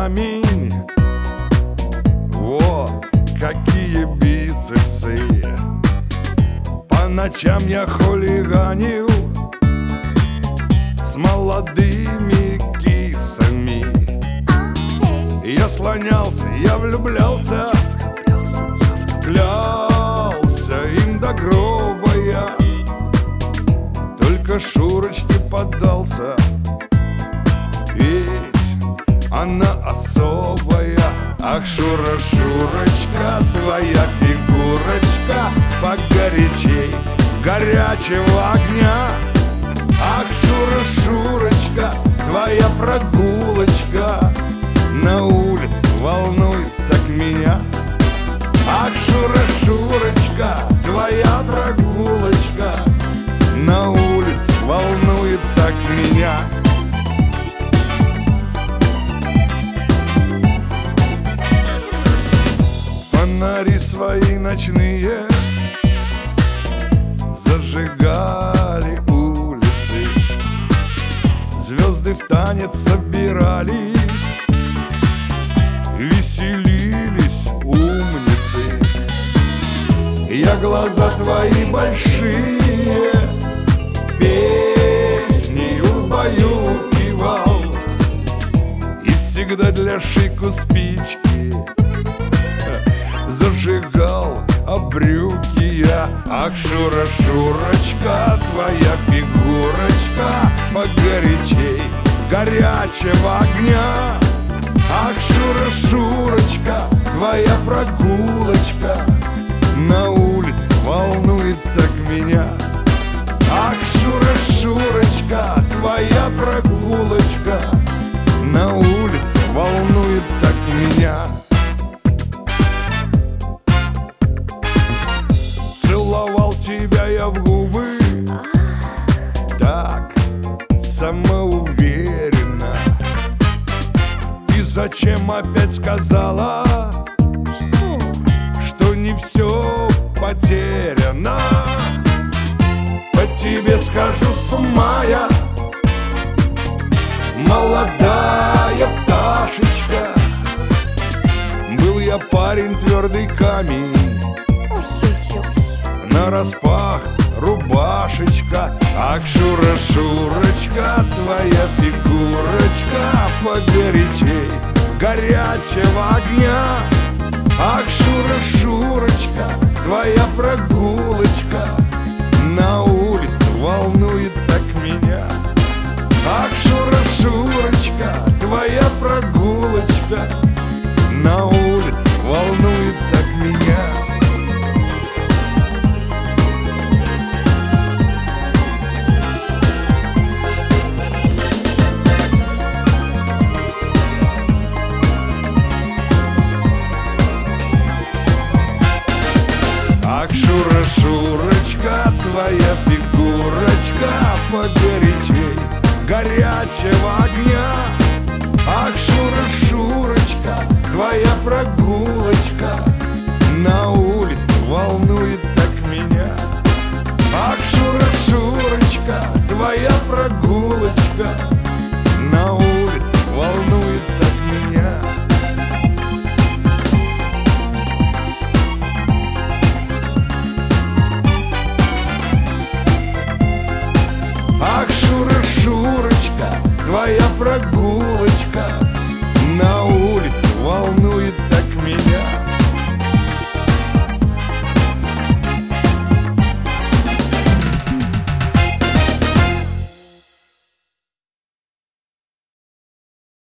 камень. О, какие бицепсы! По ночам я хулиганил с молодыми кисами. Я слонялся, я влюблялся, клялся им до гроба я. Только Шурочке поддался, ведь она особая. Ах, Шура, Шурочка, твоя фигурочка погорячей горячего огня. Ах, Шура, Шурочка, твоя прогулочка на улице волнует так меня. Ах, Шура, Шурочка, твоя прогулочка на улице волнует так меня. Фонари свои ночные зажигали улицы, звезды в танец собирались, веселились умницы. Я глаза твои большие песнею убаюкивал, и всегда для шику спички зажигал брюки я. Ах, Шура, Шурочка, твоя фигурочка погорячей горячего огня. Ах, Шура, Шурочка, твоя прогулочка на улице волнует так меня. Ах, Шура, Шурочка, твоя прогулочка на улице волнует так меня. Целовал тебя я в губы так самоуверенно. И зачем опять сказала, что не все потеряно? По тебе схожу с ума я, молодая пташечка. Был я парень твердый камень, нараспах рубашечка. Ах, Шура, Шурочка, твоя фигурочка погорячей горячего огня. Ах, Шура, Шурочка, твоя прогулочка на улице волнует так меня. Ах, Шура, Шурочка, твоя прогулочка на улице волнует так меня. Ах, Шура, Шурочка, твоя фигурочка погорячей горячего огня. Ах, Шура, Шурочка, твоя прогулочка на улице волнует так меня. Ах, Шура, Шурочка, твоя прогулочка на улице волнует так меня. Ах, Шура, Шурочка, твоя прогулочка